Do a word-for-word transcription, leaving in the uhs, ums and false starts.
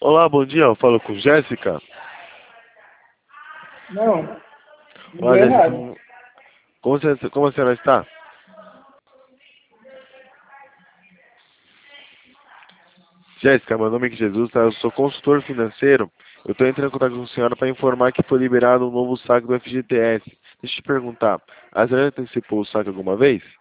Olá, bom dia. Eu falo com Jéssica. Não, Olá, ligou Jéssica. errado. Como, como você- como a senhora está? Jéssica, meu nome é Jesus, tá? Eu sou consultor financeiro. Eu estou entrando em contato com a senhora para informar que foi liberado um novo saque do F G T S. Deixa eu te perguntar, a senhora antecipou o saque alguma vez?